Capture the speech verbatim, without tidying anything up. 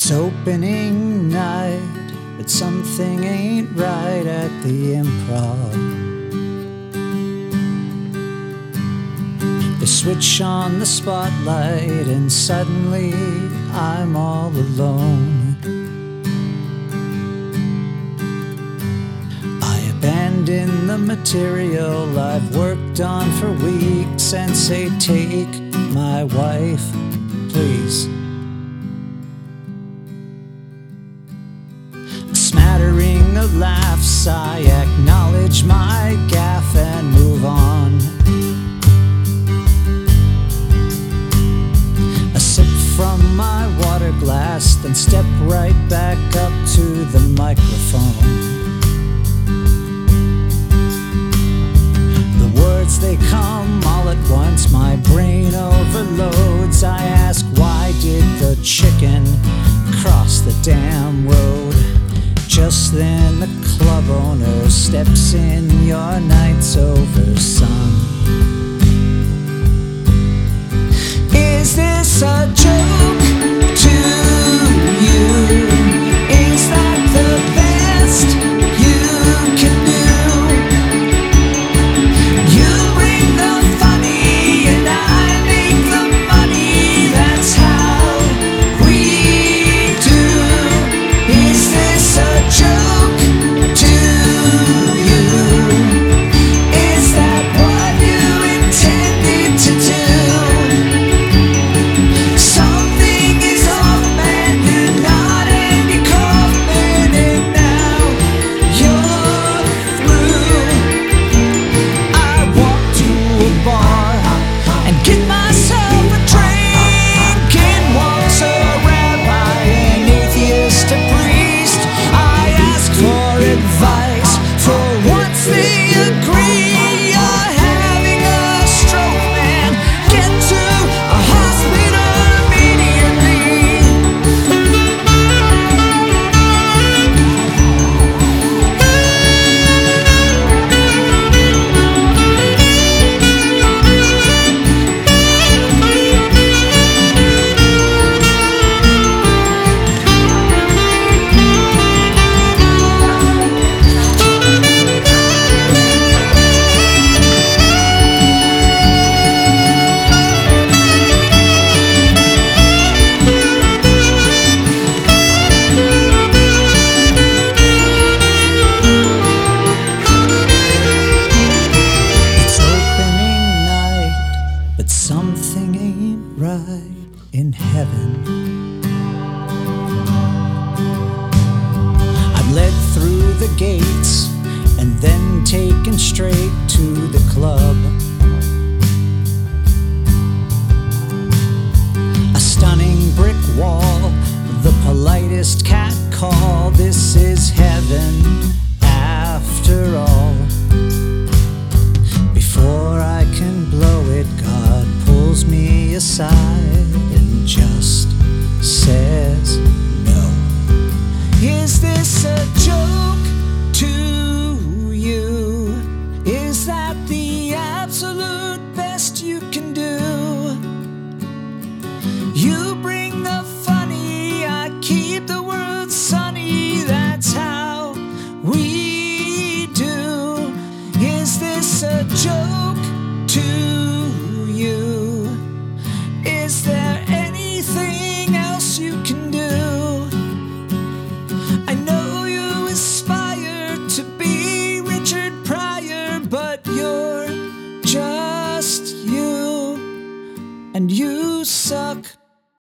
It's opening night, but something ain't right at the Improv. They switch on the spotlight and suddenly I'm all alone. I abandon the material I've worked on for weeks and say, take my wife, please. A smattering of laughs, I acknowledge my gaffe and move on. A sip from my water glass, then step right back up to the microphone. The words, they come all at once, my brain overloads. I ask, why did the chicken cross the damn road? Just then the club owner steps in, your night's over, son. Is this a joke to you? Is that the best you can do? You bring the funny and I make the money, that's how we do. Is this a joke to you? Is that what you intended to do? Something is off, man, you're not Andy Kaufman, and now you're through. I walk to a bar and get myself a drink. In walks a rabbi, an atheist, a priest. I ask for advice, for once they agree. You're having a stroke, man, get to a hospital immediately. It's opening night, but something ain't right in heaven. I'm led through the gates and then taken straight to the club. A stunning brick wall, the politest cat call. This is heaven after all. Before I can blow it, God pulls me aside and just says no. Is this a joke to you? Is that the absolute best you can do? You bring the funny, I keep the world sunny, that's how we do. Is this a joke to you? Is there anything else you can do? I know you aspire to be Richard Pryor, but you're just you, and you suck.